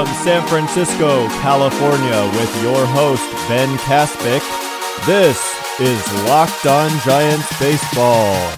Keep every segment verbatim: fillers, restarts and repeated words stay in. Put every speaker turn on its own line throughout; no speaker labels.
from San Francisco, California, with your host, Ben Kaspick. This is Locked On Giants Baseball.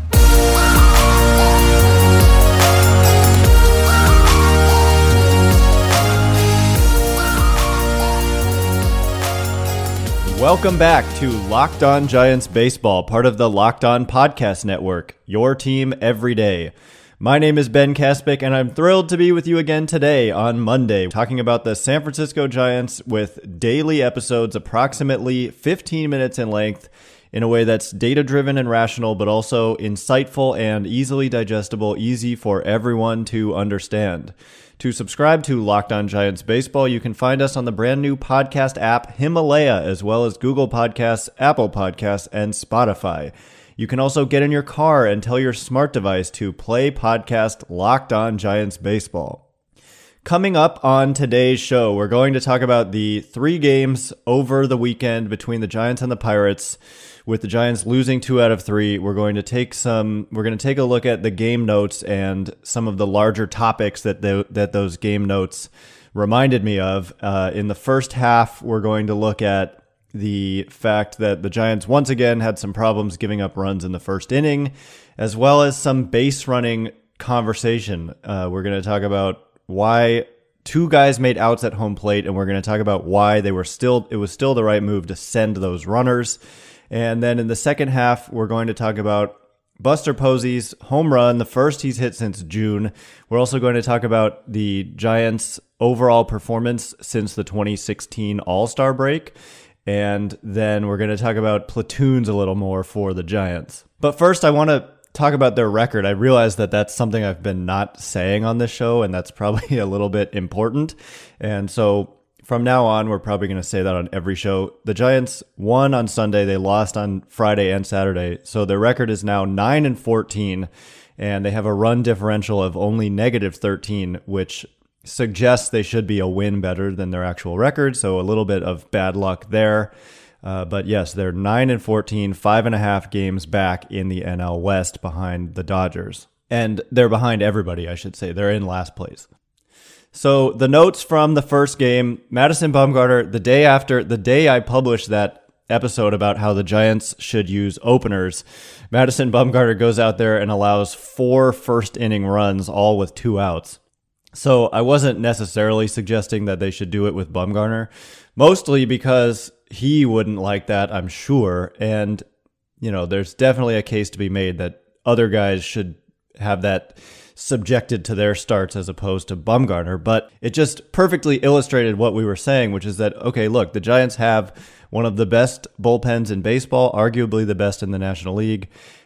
Welcome back to Locked On Giants Baseball, part of the Locked On Podcast Network, your team every day. My name is Ben Kaspick, and I'm thrilled to be with you again today on Monday, talking about the San Francisco Giants with daily episodes approximately fifteen minutes in length in a way that's data-driven and rational, but also insightful and easily digestible, easy for everyone to understand. To subscribe to Locked On Giants Baseball, you can find us on the brand new podcast app Himalaya, as well as Google Podcasts, Apple Podcasts, and Spotify. You can also get in your car and tell your smart device to play podcast Locked On Giants Baseball. Coming up on today's show, we're going to talk about the three games over the weekend between the Giants and the Pirates. With the Giants losing two out of three, we're going to take some. We're going to take a look at the game notes and some of the larger topics that the, that those game notes reminded me of. Uh, in the first half, we're going to look at the fact that the Giants once again had some problems giving up runs in the first inning, as well as some base running conversation. Uh, we're going to talk about why two guys made outs at home plate, and we're going to talk about why they were still. It was still the right move to send those runners. And then in the second half, we're going to talk about Buster Posey's home run, the first he's hit since June. We're also going to talk about the Giants' overall performance since the twenty sixteen All-Star break. And then we're going to talk about platoons a little more for the Giants. But first, I want to talk about their record. I realize that that's something I've been not saying on this show, and that's probably a little bit important. And so from now on, we're probably going to say that on every show. The Giants won on Sunday. They lost on Friday and Saturday. So their record is now nine and fourteen, and they have a run differential of only negative thirteen, which suggests they should be a win better than their actual record. So a little bit of bad luck there. Uh, but yes, they're nine and fourteen, five and a half games back in the N L West behind the Dodgers. And they're behind everybody, I should say. They're in last place. So the notes from the first game, Madison Bumgarner, the day after, the day I published that episode about how the Giants should use openers, Madison Bumgarner goes out there and allows four first inning runs, all with two outs. So I wasn't necessarily suggesting that they should do it with Bumgarner, mostly because he wouldn't like that, I'm sure. And, you know, there's definitely a case to be made that other guys should have that subjected to their starts as opposed to Bumgarner. But it just perfectly illustrated what we were saying, which is that, okay, look, the Giants have one of the best bullpens in baseball, arguably the best in the National League.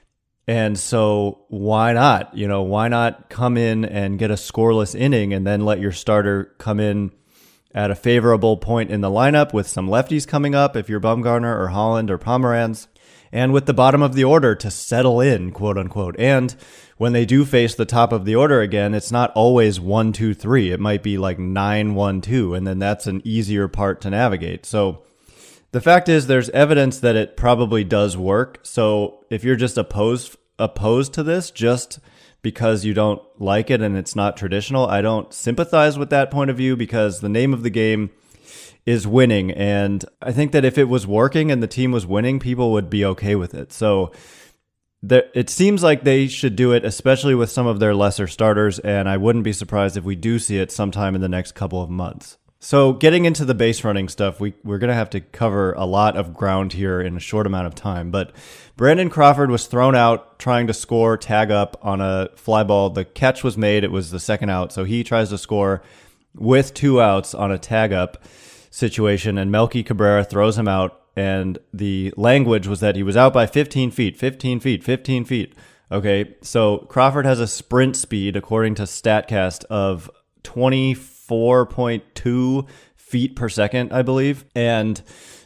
And so why not? You know, why not come in and get a scoreless inning and then let your starter come in at a favorable point in the lineup with some lefties coming up if you're Bumgarner or Holland or Pomeranz, and with the bottom of the order to settle in, quote unquote. And when they do face the top of the order again, it's not always one, two, three. It might be like nine, one, two, and then that's an easier part to navigate. So the fact is there's evidence that it probably does work. So if you're just opposed opposed to this just because you don't like it and it's not traditional, I don't sympathize with that point of view, because the name of the game is winning. And I think that if it was working and the team was winning, people would be okay with it. So there, it seems like they should do it, especially with some of their lesser starters. And I wouldn't be surprised if we do see it sometime in the next couple of months. So getting into the base running stuff, we, we're going to have to cover a lot of ground here in a short amount of time. But Brandon Crawford was thrown out trying to score, tag up on a fly ball. The catch was made. It was the second out. So he tries to score with two outs on a tag up situation, and Melky Cabrera throws him out. And the language was that he was out by fifteen feet, fifteen feet, fifteen feet. Okay, so Crawford has a sprint speed, according to StatCast, of twenty-four point two feet per second, I believe. And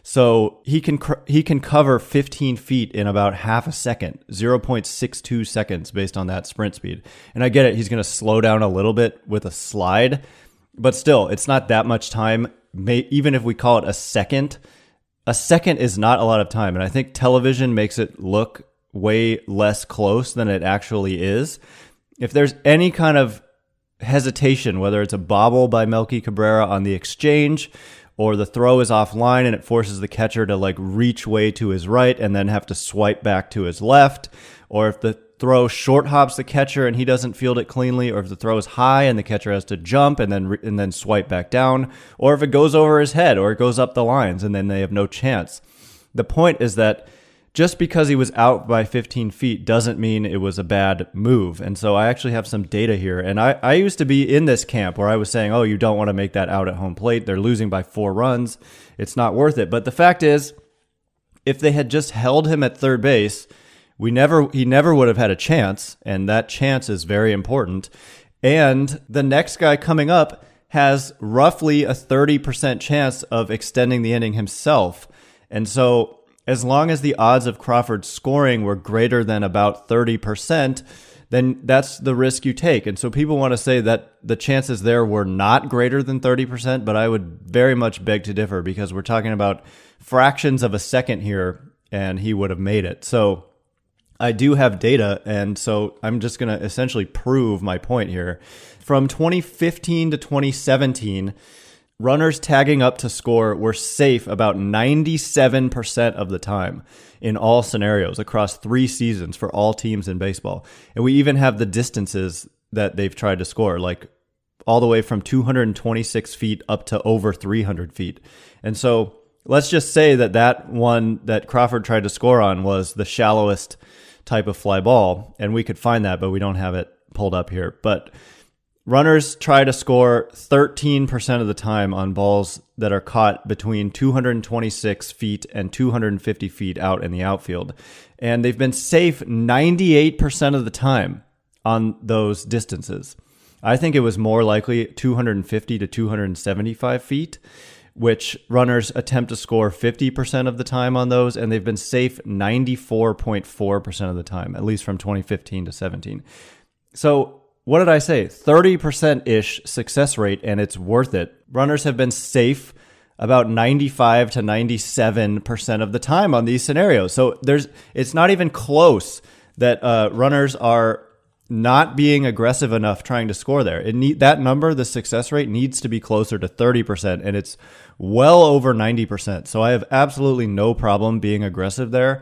so he can he can cover fifteen feet in about half a second, zero point six two seconds based on that sprint speed. And I get it, he's going to slow down a little bit with a slide, but still, it's not that much time. May, even if we call it a second, a second is not a lot of time. And I think television makes it look way less close than it actually is. If there's any kind of hesitation, whether it's a bobble by Melky Cabrera on the exchange, or the throw is offline and it forces the catcher to like reach way to his right and then have to swipe back to his left, or if the throw short hops the catcher and he doesn't field it cleanly, or if the throw is high and the catcher has to jump and then re- and then swipe back down, or if it goes over his head or it goes up the lines and then they have no chance. The point is that just because he was out by fifteen feet doesn't mean it was a bad move. And so I actually have some data here. And I, I used to be in this camp where I was saying, oh, you don't want to make that out at home plate. They're losing by four runs. It's not worth it. But the fact is, if they had just held him at third base, we never he never would have had a chance. And that chance is very important. And the next guy coming up has roughly a thirty percent chance of extending the inning himself. And so as long as the odds of Crawford scoring were greater than about thirty percent, then that's the risk you take. And so people want to say that the chances there were not greater than thirty percent, but I would very much beg to differ because we're talking about fractions of a second here, and he would have made it. So I do have data, and so I'm just going to essentially prove my point here. From twenty fifteen to twenty seventeen, runners tagging up to score were safe about ninety-seven percent of the time in all scenarios across three seasons for all teams in baseball. And we even have the distances that they've tried to score, like all the way from two hundred twenty-six feet up to over three hundred feet. And so let's just say that that one that Crawford tried to score on was the shallowest type of fly ball, and we could find that, but we don't have it pulled up here. But runners try to score thirteen percent of the time on balls that are caught between two hundred twenty-six feet and two hundred fifty feet out in the outfield. And they've been safe ninety-eight percent of the time on those distances. I think it was more likely two hundred fifty to two hundred seventy-five feet, which runners attempt to score fifty percent of the time on those, and they've been safe ninety-four point four percent of the time, at least from twenty fifteen to seventeen. So what did I say? thirty percent-ish success rate, and it's worth it. Runners have been safe about ninety-five to ninety-seven percent of the time on these scenarios. So there's, it's not even close that uh, runners are not being aggressive enough trying to score there. It need, that number, the success rate, needs to be closer to thirty percent, and it's well over ninety percent. So I have absolutely no problem being aggressive there.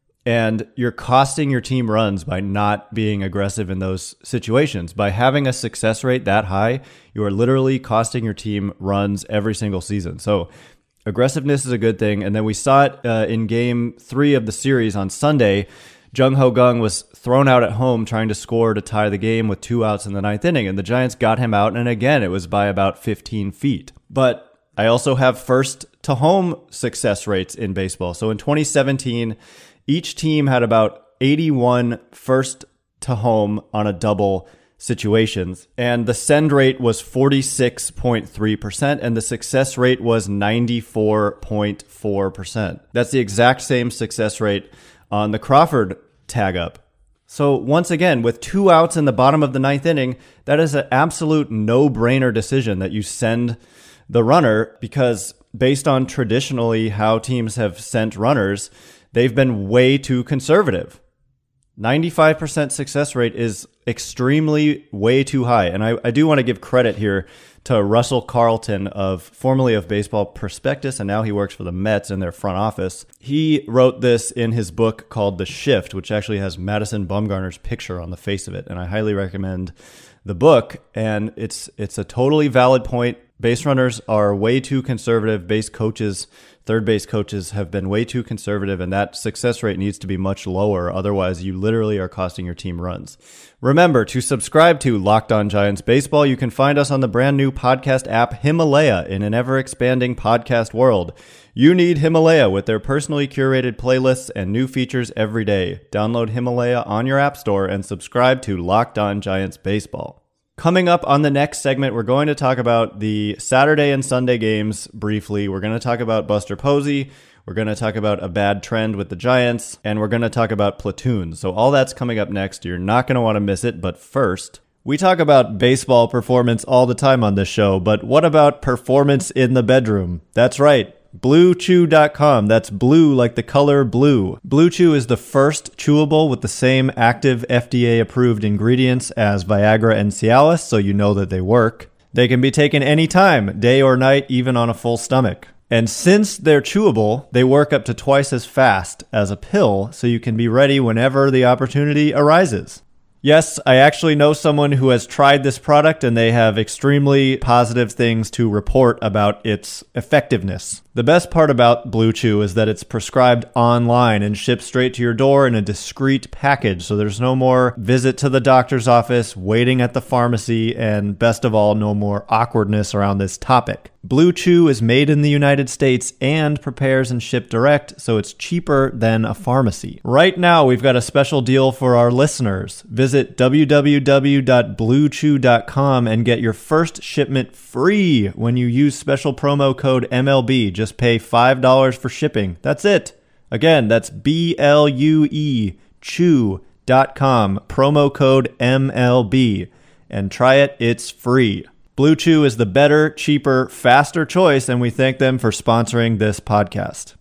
And you're costing your team runs by not being aggressive in those situations. By having a success rate that high, you are literally costing your team runs every single season. So aggressiveness is a good thing. And then we saw it uh, in game three of the series on Sunday. Jung Ho Kang was thrown out at home trying to score to tie the game with two outs in the ninth inning, and the Giants got him out, and again, it was by about fifteen feet. But I also have first to home success rates in baseball. So in twenty seventeen, each team had about eighty-one first to home on a double situations, and the send rate was forty-six point three percent, and the success rate was ninety-four point four percent. That's the exact same success rate on the Crawford tag up. So once again, with two outs in the bottom of the ninth inning, that is an absolute no-brainer decision that you send the runner, because based on traditionally how teams have sent runners, they've been way too conservative. ninety-five percent success rate is extremely way too high. And I, I do want to give credit here to Russell Carlton, of formerly of Baseball Prospectus, and now he works for the Mets in their front office. He wrote this in his book called The Shift, which actually has Madison Bumgarner's picture on the face of it. And I highly recommend the book. And it's it's a totally valid point. Base runners are way too conservative. Base coaches, third base coaches have been way too conservative, and that success rate needs to be much lower. Otherwise, you literally are costing your team runs. Remember to subscribe to Locked On Giants Baseball. You can find us on the brand new podcast app Himalaya in an ever-expanding podcast world. You need Himalaya with their personally curated playlists and new features every day. Download Himalaya on your app store and subscribe to Locked On Giants Baseball. Coming up on the next segment, we're going to talk about the Saturday and Sunday games briefly. We're going to talk about Buster Posey. We're going to talk about a bad trend with the Giants, and we're going to talk about platoons. So all that's coming up next. You're not going to want to miss it. But first, we talk about baseball performance all the time on this show, but what about performance in the bedroom? That's right. blue chew dot com. That's blue like the color blue. Blue Chew is the first chewable with the same active F D A-approved ingredients as Viagra and Cialis, so you know that they work. They can be taken anytime, day or night, even on a full stomach. And since they're chewable, they work up to twice as fast as a pill, so you can be ready whenever the opportunity arises. Yes, I actually know someone who has tried this product and they have extremely positive things to report about its effectiveness. The best part about Blue Chew is that it's prescribed online and shipped straight to your door in a discreet package, so there's no more visit to the doctor's office, waiting at the pharmacy, and best of all, no more awkwardness around this topic. Blue Chew is made in the United States and prepares and shipped direct, so it's cheaper than a pharmacy. Right now, we've got a special deal for our listeners. Visit w w w dot blue chew dot com and get your first shipment free when you use special promo code M L B. Just pay five dollars for shipping. That's it. Again, that's B L U E chew dot com, promo code M L B, and try it. It's free. Blue Chew is the better, cheaper, faster choice, and we thank them for sponsoring this podcast.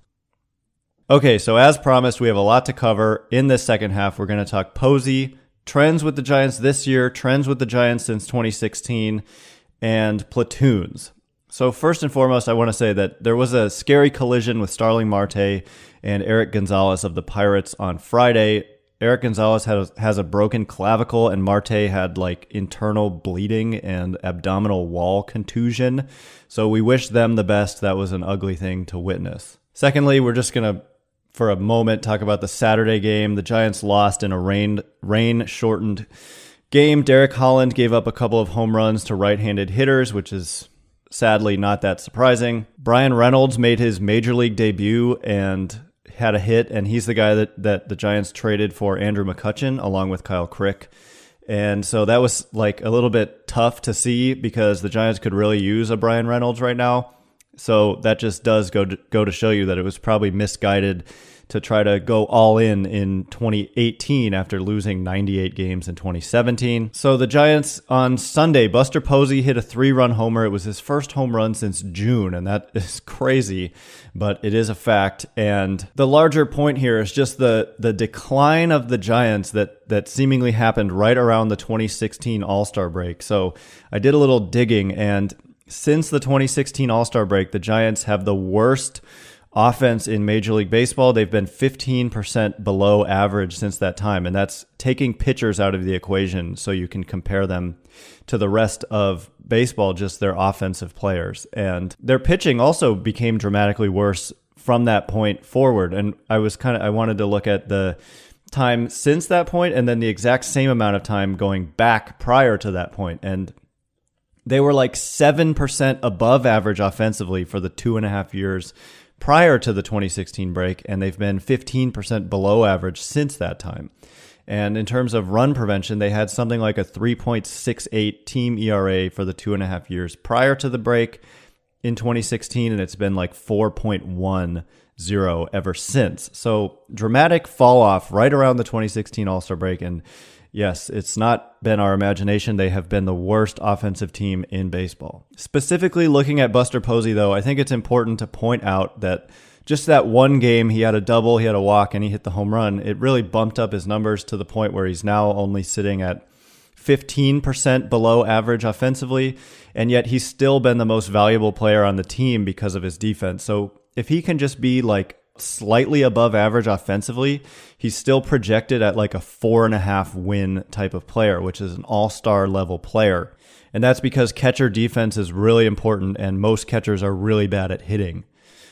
Okay, so as promised, we have a lot to cover. In this second half, we're going to talk Posey, trends with the Giants this year, trends with the Giants since twenty sixteen, and platoons. So first and foremost, I want to say that there was a scary collision with Starling Marte and Eric Gonzalez of the Pirates on Friday. Eric Gonzalez has, has a broken clavicle, and Marte had like internal bleeding and abdominal wall contusion. So we wish them the best. That was an ugly thing to witness. Secondly, we're just going to, for a moment, talk about the Saturday game. The Giants lost in a rain, rain-shortened game. Derek Holland gave up a couple of home runs to right-handed hitters, which is sadly not that surprising. Brian Reynolds made his major league debut and had a hit, and he's the guy that, that the Giants traded for Andrew McCutchen along with Kyle Crick. And so that was like a little bit tough to see because the Giants could really use a Brian Reynolds right now. So that just does go to, go to show you that it was probably misguided to try to go all in in twenty eighteen after losing ninety-eight games in twenty seventeen. So the Giants on Sunday, Buster Posey hit a three-run homer. It was his first home run since June, and that is crazy, but it is a fact. And the larger point here is just the the decline of the Giants that that seemingly happened right around the twenty sixteen All-Star break. So I did a little digging, and since the twenty sixteen All-Star break, the Giants have the worst offense in Major League Baseball. They've been fifteen percent below average since that time, and that's taking pitchers out of the equation so you can compare them to the rest of baseball, just their offensive players. And their pitching also became dramatically worse from that point forward. And I was kind of I wanted to look at the time since that point and then the exact same amount of time going back prior to that point. And they were like seven percent above average offensively for the two and a half years prior to the twenty sixteen break, and they've been fifteen percent below average since that time. And in terms of run prevention, they had something like a three point six eight team E R A for the two and a half years prior to the break in twenty sixteen, and it's been like four point one oh ever since. So dramatic fall off right around the twenty sixteen All-Star break, and yes, it's not been our imagination. They have been the worst offensive team in baseball. Specifically looking at Buster Posey, though, I think it's important to point out that just that one game, he had a double, he had a walk, and he hit the home run. It really bumped up his numbers to the point where he's now only sitting at fifteen percent below average offensively, and yet he's still been the most valuable player on the team because of his defense. So if he can just be like slightly above average offensively, he's still projected at like a four and a half win type of player, which is an all-star level player. And that's because catcher defense is really important, and most catchers are really bad at hitting.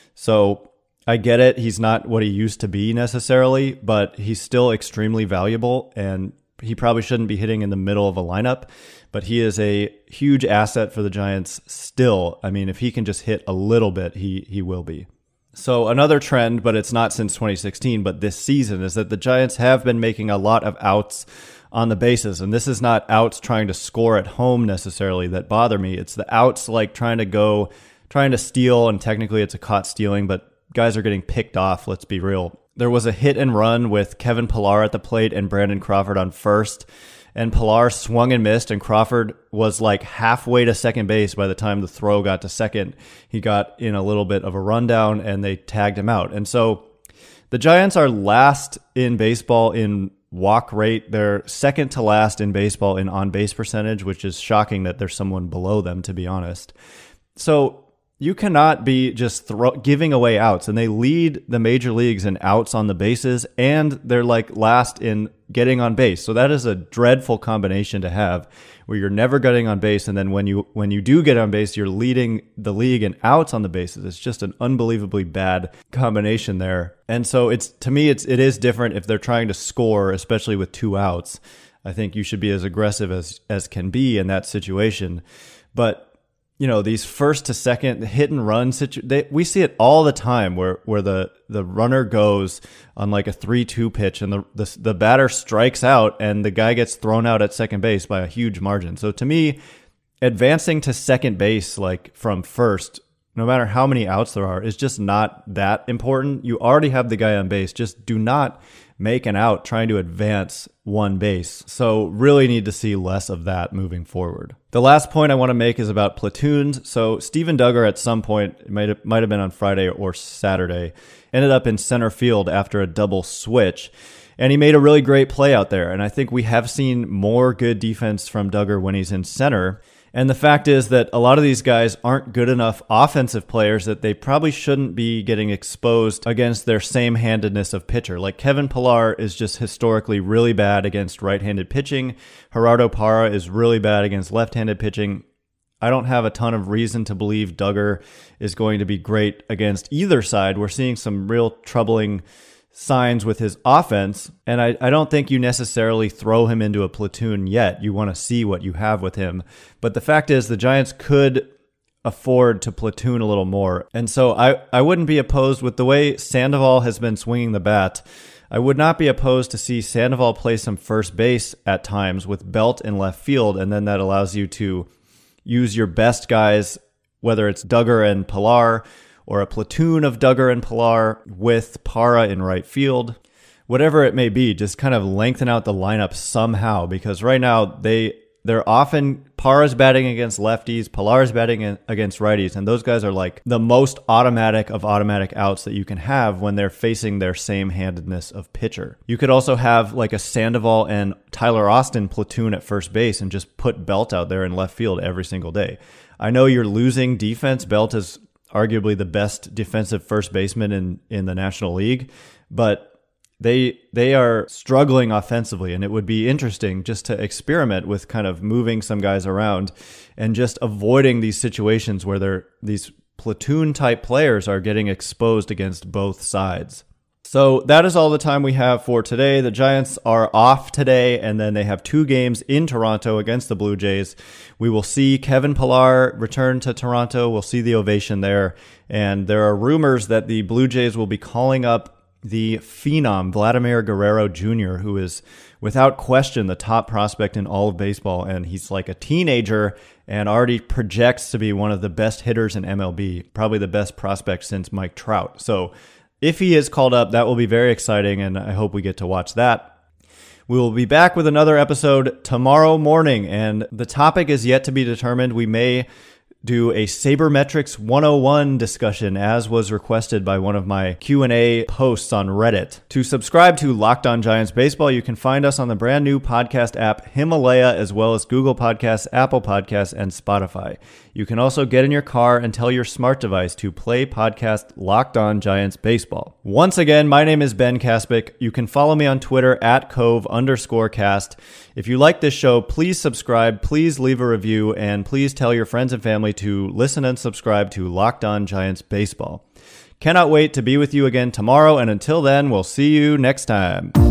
So I get it. He's not what he used to be necessarily, but he's still extremely valuable, and he probably shouldn't be hitting in the middle of a lineup, but he is a huge asset for the Giants still. I mean, if he can just hit a little bit, he he will be. So another trend, but it's not since twenty sixteen, but this season, is that the Giants have been making a lot of outs on the bases. And this is not outs trying to score at home necessarily that bother me. It's the outs like trying to go, trying to steal, and technically it's a caught stealing, but guys are getting picked off, let's be real. There was a hit and run with Kevin Pillar at the plate and Brandon Crawford on first, and Pilar swung and missed, and Crawford was like halfway to second base by the time the throw got to second. He got in a little bit of a rundown, and they tagged him out. And so the Giants are last in baseball in walk rate. They're second to last in baseball in on-base percentage, which is shocking that there's someone below them, to be honest. So you cannot be just throw, giving away outs, and they lead the major leagues in outs on the bases, and they're like last in getting on base. So that is a dreadful combination to have, where you're never getting on base, and then when you when you do get on base, you're leading the league in outs on the bases. It's just an unbelievably bad combination there. And so it's to me, it's it is different if they're trying to score, especially with two outs. I think you should be as aggressive as as can be in that situation, but you know, these first to second hit and run situ- they, we see it all the time where, where the, the runner goes on like a three two pitch and the, the the batter strikes out and the guy gets thrown out at second base by a huge margin. So to me, advancing to second base like from first, no matter how many outs there are, is just not that important. You already have the guy on base. Just do not make an out trying to advance one base. So really need to see less of that moving forward. The last point I want to make is about platoons. So Steven Duggar at some point, it might have, might have been on Friday or Saturday, ended up in center field after a double switch. And he made a really great play out there. And I think we have seen more good defense from Duggar when he's in center. And the fact is that a lot of these guys aren't good enough offensive players that they probably shouldn't be getting exposed against their same-handedness of pitcher. Like Kevin Pilar is just historically really bad against right-handed pitching. Gerardo Parra is really bad against left-handed pitching. I don't have a ton of reason to believe Duggar is going to be great against either side. We're seeing some real troubling signs with his offense, and I, I don't think you necessarily throw him into a platoon yet. You want to see what you have with him. But the fact is the Giants could afford to platoon a little more. And so I, I wouldn't be opposed with the way Sandoval has been swinging the bat. I would not be opposed to see Sandoval play some first base at times with Belt in left field, and then that allows you to use your best guys, whether it's Duggar and Pilar, or a platoon of Duggar and Pilar with Parra in right field. Whatever it may be, just kind of lengthen out the lineup somehow, because right now they, they're often, Parra's batting against lefties, Pilar's batting against righties, and those guys are like the most automatic of automatic outs that you can have when they're facing their same-handedness of pitcher. You could also have like a Sandoval and Tyler Austin platoon at first base and just put Belt out there in left field every single day. I know you're losing defense. Belt is arguably the best defensive first baseman in, in the National League, but they they are struggling offensively, and it would be interesting just to experiment with kind of moving some guys around and just avoiding these situations where they're these platoon type players are getting exposed against both sides. So that is all the time we have for today. The Giants are off today, and then they have two games in Toronto against the Blue Jays. We will see Kevin Pilar return to Toronto. We'll see the ovation there. And there are rumors that the Blue Jays will be calling up the phenom, Vladimir Guerrero Junior, who is without question the top prospect in all of baseball. And he's like a teenager and already projects to be one of the best hitters in M L B, probably the best prospect since Mike Trout. So if he is called up, that will be very exciting, and I hope we get to watch that. We will be back with another episode tomorrow morning, and the topic is yet to be determined. We may do a Sabermetrics one oh one discussion, as was requested by one of my Q and A posts on Reddit. To subscribe to Locked On Giants Baseball, you can find us on the brand new podcast app Himalaya, as well as Google Podcasts, Apple Podcasts, and Spotify. You can also get in your car and tell your smart device to play podcast Locked On Giants Baseball. Once again, my name is Ben Kaspick. You can follow me on Twitter at Cove underscore cast. If you like this show, please subscribe, please leave a review, and please tell your friends and family to listen and subscribe to Locked On Giants Baseball. Cannot wait to be with you again tomorrow, and until then, we'll see you next time.